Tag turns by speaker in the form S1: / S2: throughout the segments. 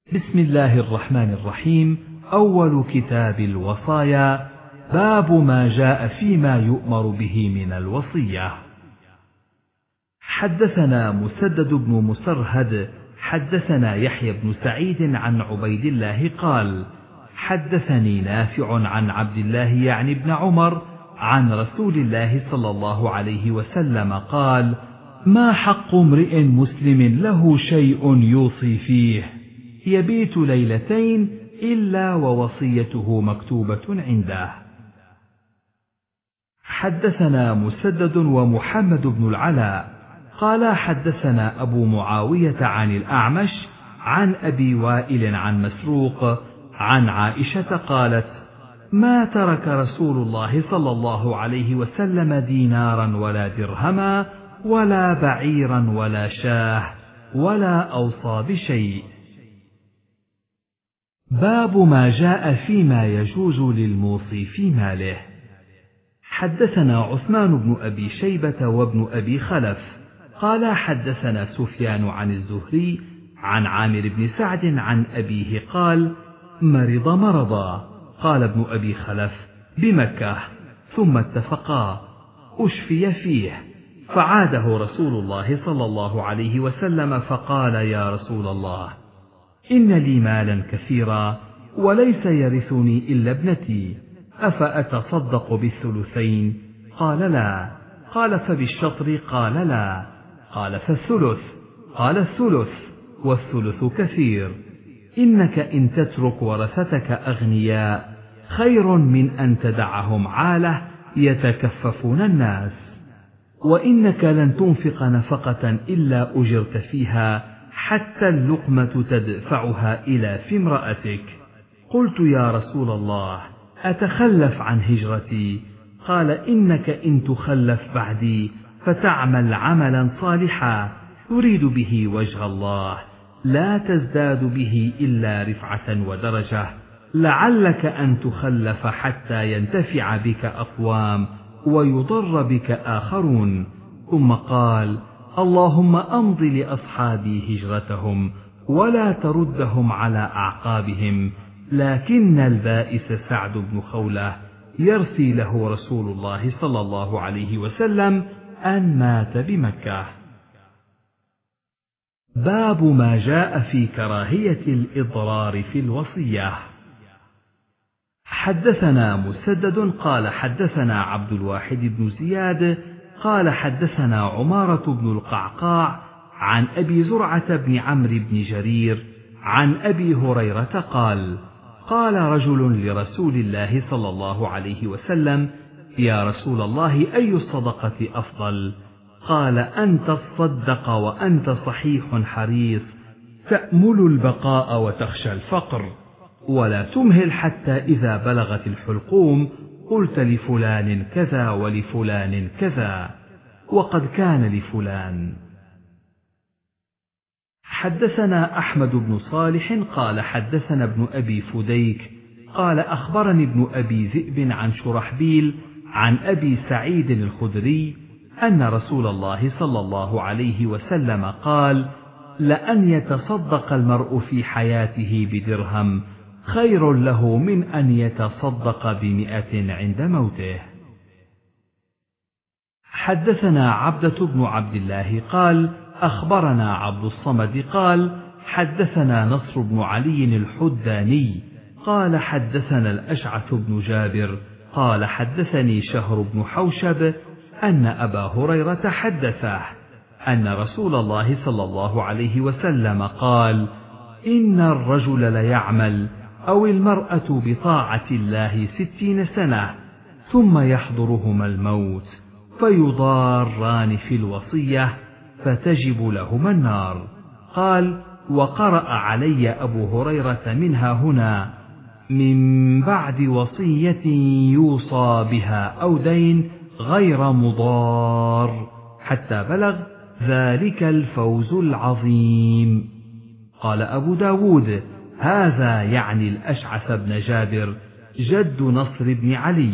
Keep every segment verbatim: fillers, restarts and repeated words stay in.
S1: بسم الله الرحمن الرحيم. أول كتاب الوصايا. باب ما جاء فيما يؤمر به من الوصية. حدثنا مسدد بن مسرهد حدثنا يحيى بن سعيد عن عبيد الله قال حدثني نافع عن عبد الله يعني ابن عمر عن رسول الله صلى الله عليه وسلم قال: ما حق امرئ مسلم له شيء يوصي فيه يبيت ليلتين إلا ووصيته مكتوبة عنده. حدثنا مسدد ومحمد بن العلاء قال حدثنا أبو معاوية عن الأعمش عن أبي وائل عن مسروق عن عائشة قالت: ما ترك رسول الله صلى الله عليه وسلم دينارا ولا درهما ولا بعيرا ولا شاه ولا أوصى بشيء. باب ما جاء فيما يجوز للموصي في ماله. حدثنا عثمان بن أبي شيبة وابن أبي خلف قال حدثنا سفيان عن الزهري عن عامر بن سعد عن أبيه قال: مرض مرضا. قال ابن أبي خلف: بمكة. ثم اتفقا أشفي فيه، فعاده رسول الله صلى الله عليه وسلم فقال: يا رسول الله، إن لي مالا كثيرا وليس يرثني إلا ابنتي، أفأتصدق بالثلثين؟ قال: لا. قال: فبالشطر؟ قال: لا. قال: فالثلث؟ قال: الثلث، والثلث كثير. إنك إن تترك ورثتك أغنياء خير من أن تدعهم عالة يتكففون الناس، وإنك لن تنفق نفقة إلا أجرت فيها حتى اللقمة تدفعها إلى في امرأتك. قلت: يا رسول الله، أتخلف عن هجرتي؟ قال: إنك إن تخلف بعدي فتعمل عملا صالحا تريد به وجه الله لا تزداد به إلا رفعة ودرجة، لعلك أن تخلف حتى ينتفع بك أقوام ويضر بك آخرون. ثم قال: اللهم أمض لأصحابي هجرتهم ولا تردهم على أعقابهم. لكن البائس سعد بن خولة يرثي له رسول الله صلى الله عليه وسلم أن مات بمكة. باب ما جاء في كراهية الإضرار في الوصية. حدثنا مسدد قال حدثنا عبد الواحد بن زياد قال حدثنا عمارة بن القعقاع عن أبي زرعة بن عمرو بن جرير عن أبي هريرة قال: قال رجل لرسول الله صلى الله عليه وسلم: يا رسول الله، أي الصدقة أفضل؟ قال: أن تصدق وأنت صحيح حريص تأمل البقاء وتخشى الفقر، ولا تمهل حتى إذا بلغت الحلقوم قلت لفلان كذا ولفلان كذا وقد كان لفلان. حدثنا أحمد بن صالح قال حدثنا ابن أبي فديك قال أخبرني ابن أبي ذئب عن شرحبيل عن أبي سعيد الخدري أن رسول الله صلى الله عليه وسلم قال: لأن يتصدق المرء في حياته بدرهم خير له من أن يتصدق بمئة عند موته. حدثنا عبدة بن عبد الله قال أخبرنا عبد الصمد قال حدثنا نصر بن علي الحداني قال حدثنا الأشعث بن جابر قال حدثني شهر بن حوشب أن أبا هريرة حدثه أن رسول الله صلى الله عليه وسلم قال: إن الرجل ليعمل أو المرأة بطاعة الله ستين سنة ثم يحضرهما الموت فيضاران في الوصية فتجب لهما النار. قال: وقرأ علي أبو هريرة منها هنا: من بعد وصية يوصى بها أو دين غير مضار، حتى بلغ ذلك الفوز العظيم. قال أبو داود: هذا يعني الأشعث بن جابر جد نصر بن علي.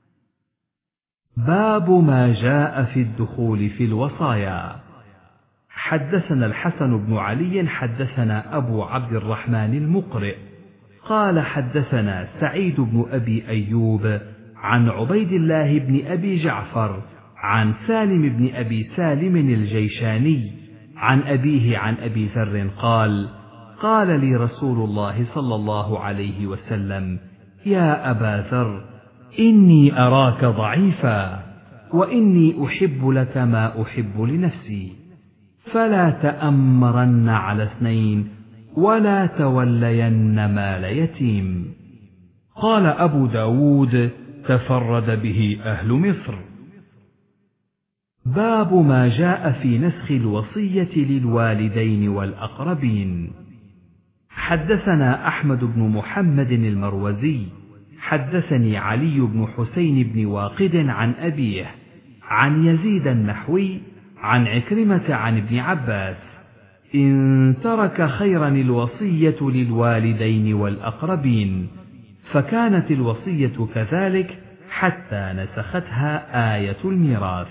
S1: باب ما جاء في الدخول في الوصايا. حدثنا الحسن بن علي حدثنا أبو عبد الرحمن المقرئ قال حدثنا سعيد بن أبي أيوب عن عبيد الله بن أبي جعفر عن سالم بن أبي سالم الجيشاني عن أبيه عن أبي ذر قال قال لي رسول الله صلى الله عليه وسلم يا أبا ذر إني أراك ضعيفا وإني أحب لك ما أحب لنفسي فلا تأمرن على اثنين ولا تولين مال يتيم. قال أبو داود تفرد به أهل مصر. باب ما جاء في نسخ الوصية للوالدين والأقربين. حدثنا أحمد بن محمد المروزي حدثني علي بن حسين بن واقد عن أبيه عن يزيد النحوي عن عكرمة عن ابن عباس إن ترك خيرا الوصية للوالدين والأقربين، فكانت الوصية كذلك حتى نسختها آية الميراث.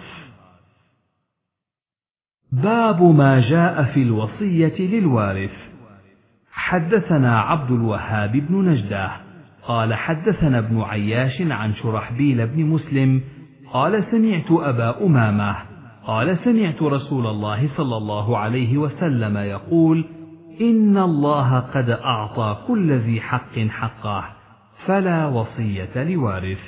S1: باب ما جاء في الوصية للوارث. حدثنا عبد الوهاب بن نجدة قال حدثنا ابن عياش عن شرحبيل بن مسلم قال سمعت أبا أمامة قال سمعت رسول الله صلى الله عليه وسلم يقول إن الله قد أعطى كل ذي حق حقه فلا وصية لوارث.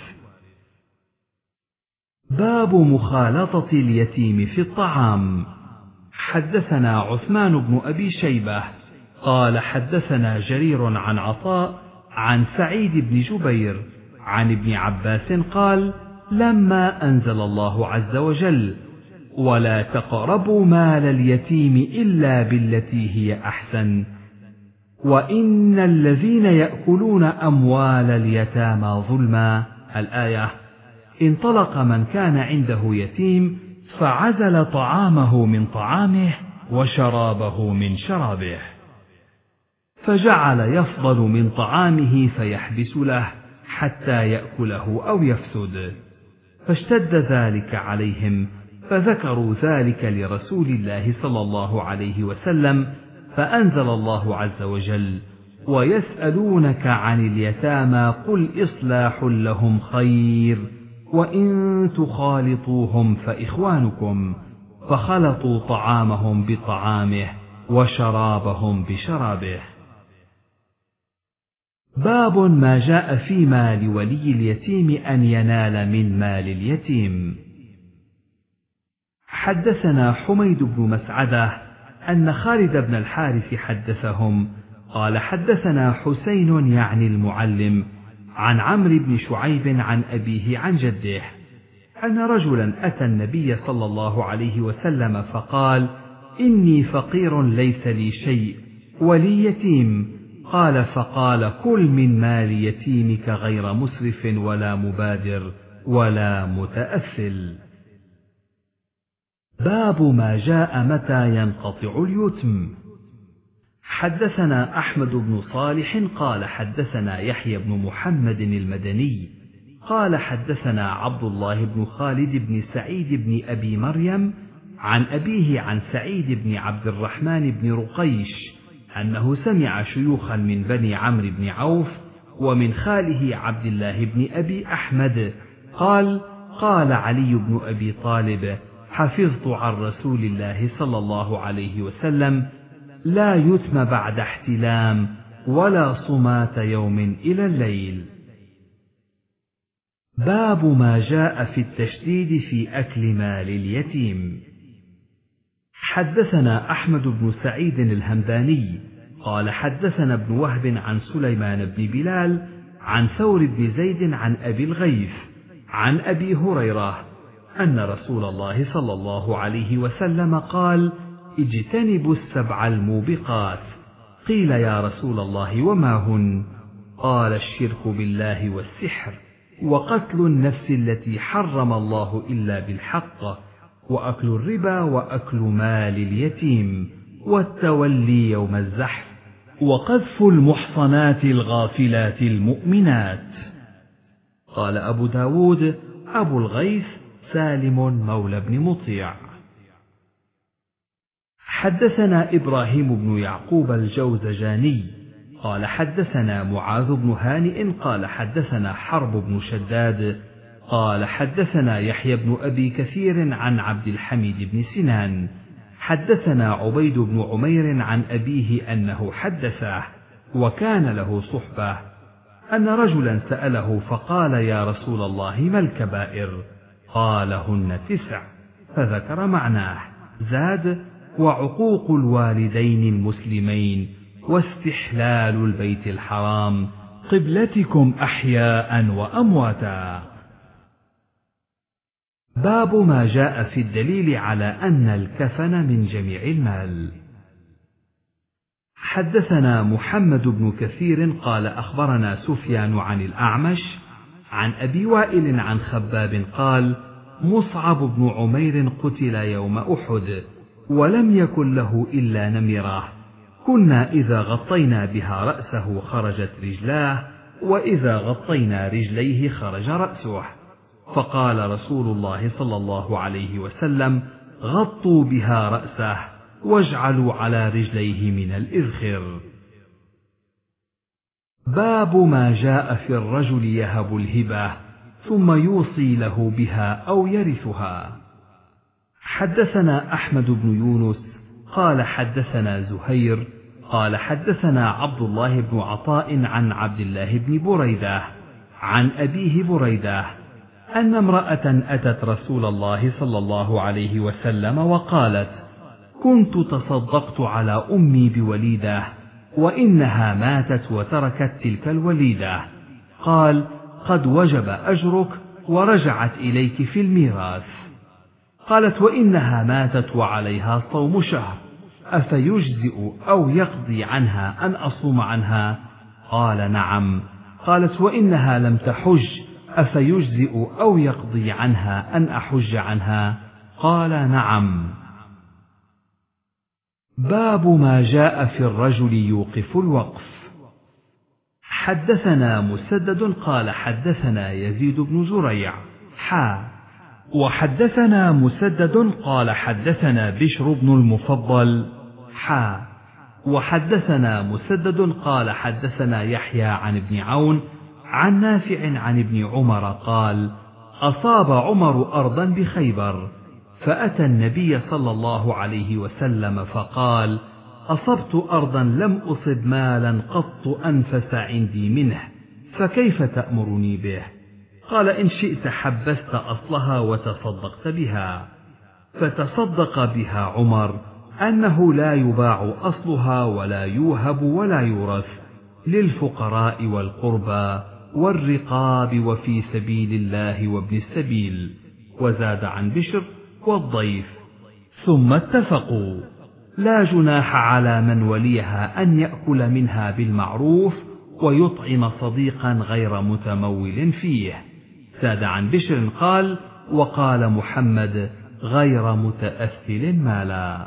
S1: باب مخالطة اليتيم في الطعام. حدثنا عثمان بن أبي شيبة قال حدثنا جرير عن عطاء عن سعيد بن جبير عن ابن عباس قال لما أنزل الله عز وجل ولا تقربوا مال اليتيم إلا بالتي هي أحسن وإن الذين يأكلون أموال اليتامى ظلما الآية، انطلق من كان عنده يتيم فعزل طعامه من طعامه وشرابه من شرابه، فجعل يفضل من طعامه فيحبس له حتى يأكله أو يفسد، فاشتد ذلك عليهم فذكروا ذلك لرسول الله صلى الله عليه وسلم، فأنزل الله عز وجل ويسألونك عن اليتامى قل إصلاح لهم خير وإن تخالطوهم فإخوانكم، فخلطوا طعامهم بطعامه وشرابهم بشرابه. باب ما جاء في مال ولي اليتيم أن ينال من مال اليتيم. حدثنا حميد بن مسعدة أن خالد بن الحارث حدثهم قال حدثنا حسين يعني المعلم عن عمرو بن شعيب عن أبيه عن جده أن رجلا أتى النبي صلى الله عليه وسلم فقال إني فقير ليس لي شيء ولي يتيم، قال فقال كل من مال يتيمك غير مسرف ولا مبادر ولا متأثل. باب ما جاء متى ينقطع اليتم. حدثنا أحمد بن صالح قال حدثنا يحيى بن محمد المدني قال حدثنا عبد الله بن خالد بن سعيد بن أبي مريم عن أبيه عن سعيد بن عبد الرحمن بن رقيش أنه سمع شيوخا من بني عمرو بن عوف ومن خاله عبد الله بن أبي أحمد قال قال علي بن أبي طالب حفظت عن رسول الله صلى الله عليه وسلم لا يتم بعد احتلام ولا صمات يوم إلى الليل. باب ما جاء في التشديد في أكل مال اليتيم. حدثنا أحمد بن سعيد الهمداني قال حدثنا ابن وهب عن سليمان بن بلال عن ثور بن زيد عن أبي الغيث عن أبي هريرة أن رسول الله صلى الله عليه وسلم قال اجتنبوا السبع الموبقات. قيل يا رسول الله وما هن؟ قال الشرك بالله والسحر وقتل النفس التي حرم الله إلا بالحق وأكل الربا وأكل مال اليتيم والتولي يوم الزحف وقذف المحصنات الغافلات المؤمنات. قال أبو داود أبو الغيث سالم مولى بن مطيع. حدثنا إبراهيم بن يعقوب الجوزجاني قال حدثنا معاذ بن هانئ قال حدثنا حرب بن شداد قال حدثنا يحيى بن أبي كثير عن عبد الحميد بن سنان حدثنا عبيد بن عمير عن أبيه أنه حدثه وكان له صحبة أن رجلا سأله فقال يا رسول الله ما الكبائر؟ قال هن تسع، فذكر معناه، زاد وعقوق الوالدين المسلمين واستحلال البيت الحرام قبلتكم أحياء وأمواتا. باب ما جاء في الدليل على أن الكفن من جميع المال. حدثنا محمد بن كثير قال أخبرنا سفيان عن الأعمش عن أبي وائل عن خباب قال مصعب بن عمير قتل يوم أحد ولم يكن له إلا نمرة، كنا إذا غطينا بها رأسه خرجت رجلاه وإذا غطينا رجليه خرج رأسه، فقال رسول الله صلى الله عليه وسلم غطوا بها رأسه واجعلوا على رجليه من الإذخر. باب ما جاء في الرجل يهب الهبة ثم يوصي له بها أو يرثها. حدثنا أحمد بن يونس قال حدثنا زهير قال حدثنا عبد الله بن عطاء عن عبد الله بن بريدة عن أبيه بريدة أن امرأة أتت رسول الله صلى الله عليه وسلم وقالت كنت تصدقت على أمي بوليدة وإنها ماتت وتركت تلك الوليدة، قال قد وجب أجرك ورجعت إليك في الميراث. قالت وإنها ماتت وعليها صوم شهر، أفيجزئ أو يقضي عنها أن أصوم عنها؟ قال نعم. قالت وإنها لم تحج، أفيجزئ أو يقضي عنها أن أحج عنها؟ قال نعم. باب ما جاء في الرجل يوقف الوقف. حدثنا مسدد قال حدثنا يزيد بن زريع حا وحدثنا مسدد قال حدثنا بشر بن المفضل حا وحدثنا مسدد قال حدثنا يحيى عن ابن عون عن نافع عن ابن عمر قال أصاب عمر أرضا بخيبر فأتى النبي صلى الله عليه وسلم فقال أصبت أرضا لم أصب مالا قط أنفس عندي منه، فكيف تأمرني به؟ قال إن شئت حبست أصلها وتصدقت بها. فتصدق بها عمر أنه لا يباع أصلها ولا يوهب ولا يورث، للفقراء والقربى والرقاب وفي سبيل الله وابن السبيل، وزاد عن بشر والضيف. ثم اتفقوا لا جناح على من وليها أن يأكل منها بالمعروف ويطعم صديقا غير متمول فيه. زاد عن بشر قال وقال محمد غير متأثل مالا.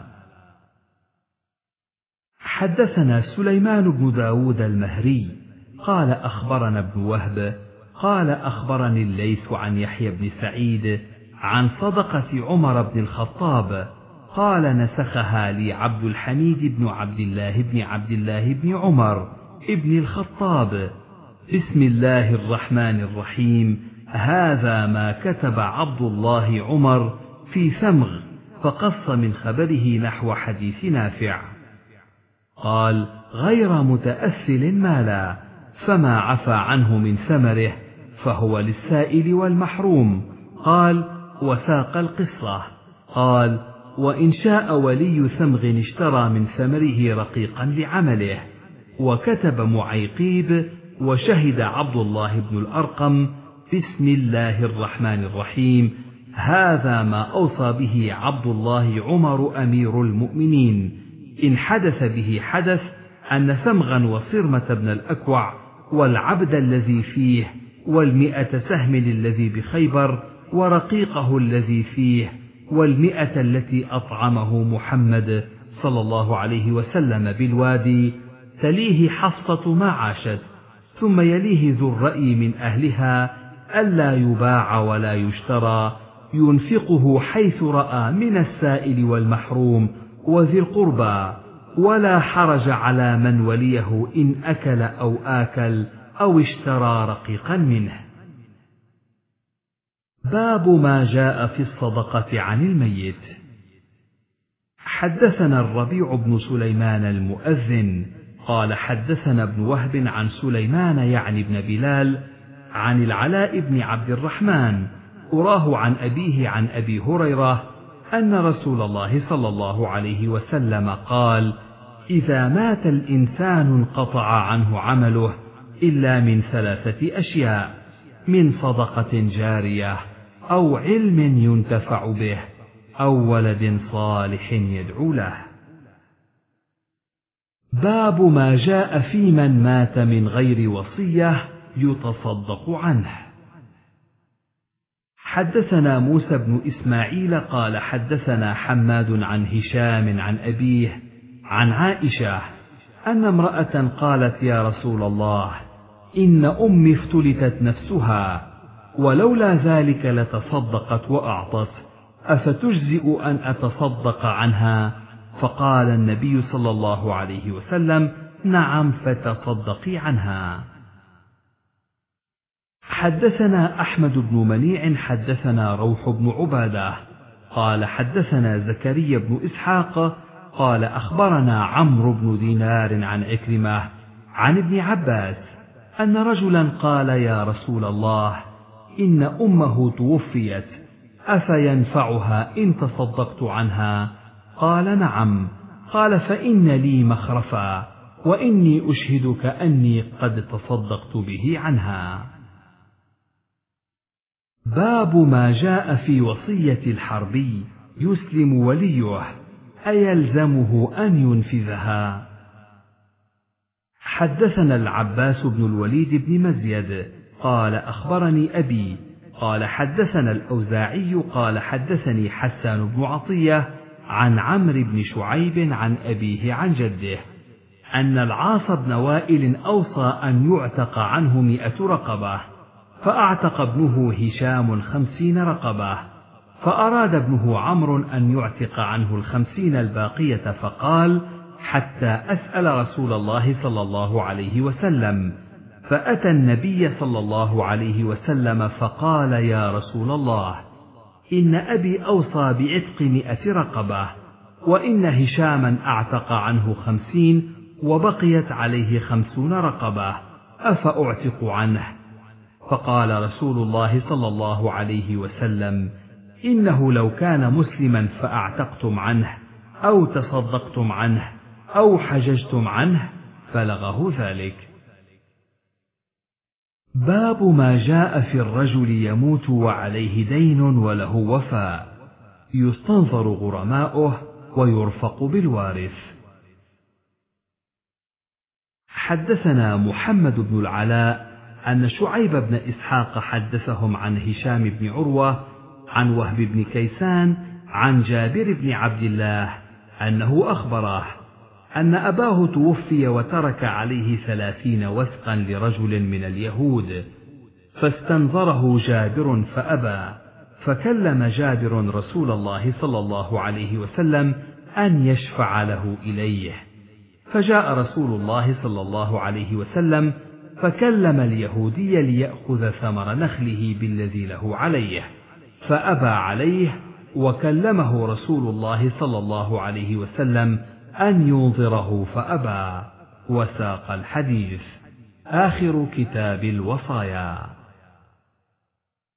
S1: حدثنا سليمان بن داود المهري قال أخبرنا ابن وهب قال أخبرني الليث عن يحيى بن سعيد عن صدقة عمر بن الخطاب قال نسخها لي عبد الحميد بن عبد الله بن عبد الله بن عمر ابن الخطاب. بسم الله الرحمن الرحيم، هذا ما كتب عبد الله عمر في ثمغ، فقص من خبره نحو حديث نافع. قال غير متأثل مالا، فما عفى عنه من ثمره فهو للسائل والمحروم. قال وساق القصة. قال وإن شاء ولي ثمغ اشترى من ثمره رقيقا لعمله. وكتب معيقيب وشهد عبد الله بن الأرقم بسم الله الرحمن الرحيم، هذا ما أوصى به عبد الله عمر أمير المؤمنين إن حدث به حدث أن ثمغا وصرمة بن الأكوع والعبد الذي فيه والمئة سهم الذي بخيبر ورقيقه الذي فيه والمئة التي أطعمه محمد صلى الله عليه وسلم بالوادي، تليه حصة ما عاشت، ثم يليه ذو الرأي من أهلها ألا يباع ولا يشترى، ينفقه حيث رأى من السائل والمحروم وذي القربى، ولا حرج على من وليه إن أكل أو آكل أو اشترى رقيقا منه. باب ما جاء في الصدقة عن الميت. حدثنا الربيع بن سليمان المؤذن قال حدثنا ابن وهب عن سليمان يعني بن بلال عن العلاء بن عبد الرحمن أراه عن أبيه عن أبي هريرة أن رسول الله صلى الله عليه وسلم قال: إذا مات الإنسان انقطع عنه عمله إلا من ثلاثة أشياء: من صدقة جارية، أو علم ينتفع به، أو ولد صالح يدعو له. باب ما جاء في من مات من غير وصية يتصدق عنه. حدثنا موسى بن إسماعيل قال حدثنا حماد عن هشام عن أبيه عن عائشة أن امرأة قالت: يا رسول الله، إن أمي افتلتت نفسها، ولولا ذلك لتصدقت وأعطت، أفتجزئ أن أتصدق عنها؟ فقال النبي صلى الله عليه وسلم: نعم، فتصدقي عنها. حدثنا أحمد بن منيع حدثنا روح بن عبادة قال حدثنا زكريا بن إسحاق قال أخبرنا عمرو بن دينار عن عكرمة عن ابن عباس أن رجلا قال: يا رسول الله، إن أمه توفيت، أفينفعها إن تصدقت عنها؟ قال: نعم. قال: فإن لي مخرفا، وإني أشهدك أني قد تصدقت به عنها. باب ما جاء في وصية الحربي يسلم وليه، أيلزمه أن ينفذها؟ حدثنا العباس بن الوليد بن مزيد قال أخبرني أبي قال حدثنا الأوزاعي قال حدثني حسان بن عطية عن عمرو بن شعيب عن أبيه عن جده أن العاص بن وائل أوصى أن يعتق عنه مئة رقبة، فأعتق ابنه هشام خمسين رقبة، فأراد ابنه عمرو أن يعتق عنه الخمسين الباقية، فقال: حتى أسأل رسول الله صلى الله عليه وسلم. فأتى النبي صلى الله عليه وسلم فقال: يا رسول الله، إن أبي أوصى بعتق مئة رقبة، وإن هشاما أعتق عنه خمسين، وبقيت عليه خمسون رقبة، أفأعتق عنه؟ فقال رسول الله صلى الله عليه وسلم: إنه لو كان مسلما فأعتقتم عنه، أو تصدقتم عنه، أو حججتم عنه، فلغه ذلك. باب ما جاء في الرجل يموت وعليه دين وله وفاء، يستنظر غرماؤه ويرفق بالوارث. حدثنا محمد بن العلاء أن شعيب بن إسحاق حدثهم عن هشام بن عروة عن وهب بن كيسان عن جابر بن عبد الله أنه أخبره أن أباه توفي وترك عليه ثلاثين وثقا لرجل من اليهود، فاستنظره جابر فأبى، فكلم جابر رسول الله صلى الله عليه وسلم أن يشفع له إليه، فجاء رسول الله صلى الله عليه وسلم فكلم اليهودي ليأخذ ثمر نخله بالذي له عليه، فأبى عليه، وكلمه رسول الله صلى الله عليه وسلم أن ينظره فأبى. وساق الحديث. آخر كتاب الوصايا.